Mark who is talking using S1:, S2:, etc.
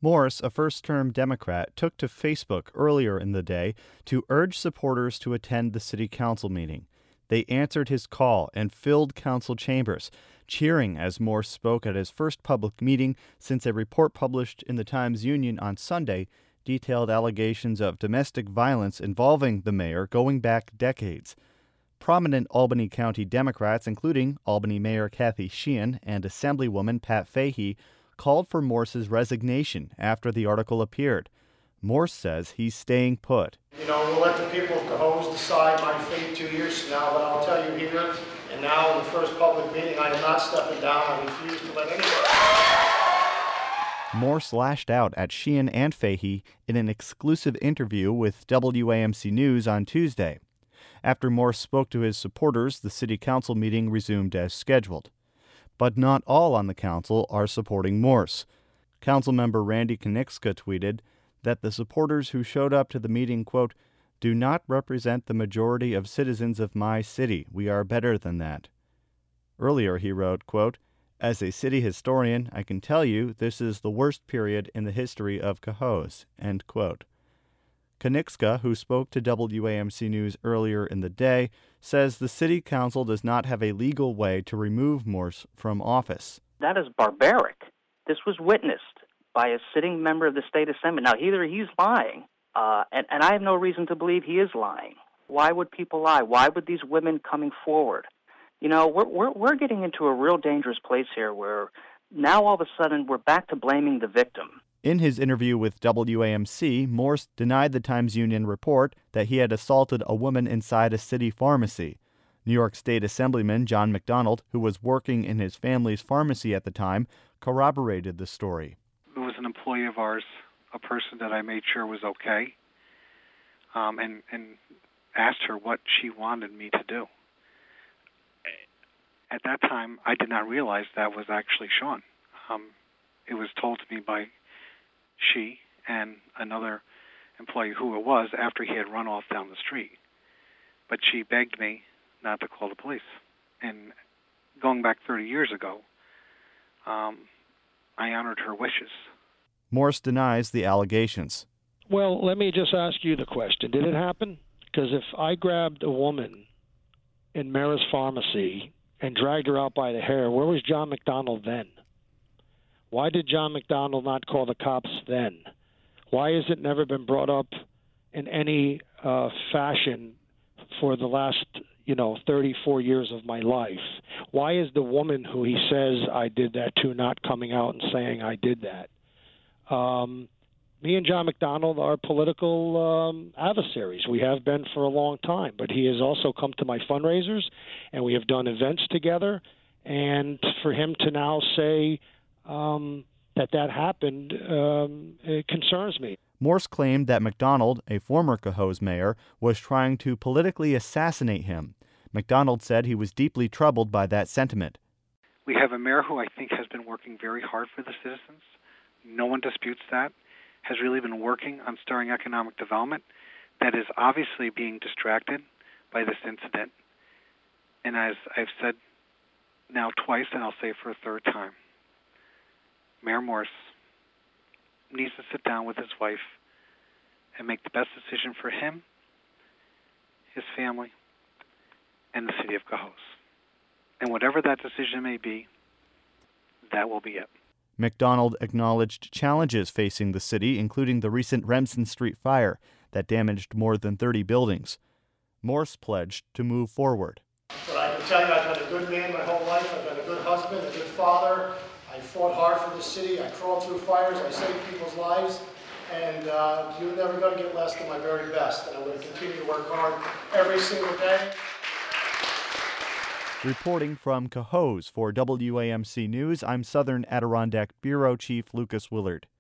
S1: Morse, a first-term Democrat, took to Facebook earlier in the day to urge supporters to attend the city council meeting. They answered his call and filled council chambers, cheering as Morse spoke at his first public meeting since a report published in the Times-Union on Sunday detailed allegations of domestic violence involving the mayor going back decades. Prominent Albany County Democrats, including Albany Mayor Kathy Sheehan and Assemblywoman Pat Fahey, called for Morse's resignation after the article appeared. Morse says he's staying put.
S2: We'll let the people of Cohoes decide my fate 2 years from now, but I'll tell you here and now in the first public meeting, I am not stepping down. I refuse to let anybody.
S1: Morse lashed out at Sheehan and Fahey in an exclusive interview with WAMC News on Tuesday. After Morse spoke to his supporters, the city council meeting resumed as scheduled. But not all on the council are supporting Morse. Councilmember Randy Konixka tweeted that the supporters who showed up to the meeting, quote, "do not represent the majority of citizens of my city. We are better than that." Earlier he wrote, quote, "As a city historian, I can tell you this is the worst period in the history of Cohoes," end quote. Konixka, who spoke to WAMC News earlier in the day, says the city council does not have a legal way to remove Morse from office.
S3: That is barbaric. This was witnessed by a sitting member of the state assembly. Now, either he's lying, and I have no reason to believe he is lying. Why would people lie? Why would these women coming forward? We're getting into a real dangerous place here where now all of a sudden we're back to blaming the victim.
S1: In his interview with WAMC, Morse denied the Times-Union report that he had assaulted a woman inside a city pharmacy. New York State Assemblyman John McDonald, who was working in his family's pharmacy at the time, corroborated the story.
S4: It was an employee of ours, a person that I made sure was okay, and asked her what she wanted me to do. At that time, I did not realize that was actually Sean. It was told to me by she and another employee who it was after he had run off down the street. But she begged me not to call the police. And going back 30 years ago, I honored her wishes.
S1: Morse denies the allegations.
S5: Well, let me just ask you the question. Did it happen? Because if I grabbed a woman in Mara's pharmacy and dragged her out by the hair, where was John McDonald then? Why did John McDonald not call the cops then? Why has it never been brought up in any fashion for the last, 34 years of my life? Why is the woman who he says I did that to not coming out and saying I did that? Me and John McDonald are political adversaries. We have been for a long time, but he has also come to my fundraisers, and we have done events together. And for him to now say that happened, it concerns me.
S1: Morse claimed that McDonald, a former Cohoes mayor, was trying to politically assassinate him. McDonald said he was deeply troubled by that sentiment.
S4: We have a mayor who I think has been working very hard for the citizens. No one disputes that. Has really been working on stirring economic development that is obviously being distracted by this incident. And as I've said now twice, and I'll say for a third time, Mayor Morse needs to sit down with his wife and make the best decision for him, his family, and the city of Cohoes. And whatever that decision may be, that will be it.
S1: McDonald acknowledged challenges facing the city, including the recent Remsen Street fire that damaged more than 30 buildings. Morse pledged to move forward.
S2: But I can tell you I've been a good man my whole life. I've been a good husband, a good father. I fought hard for the city. I crawled through fires. I saved people's lives. And you're never going to get less than my very best. And I'm going to continue to work hard every single day.
S1: Reporting from Cohoes for WAMC News, I'm Southern Adirondack Bureau Chief Lucas Willard.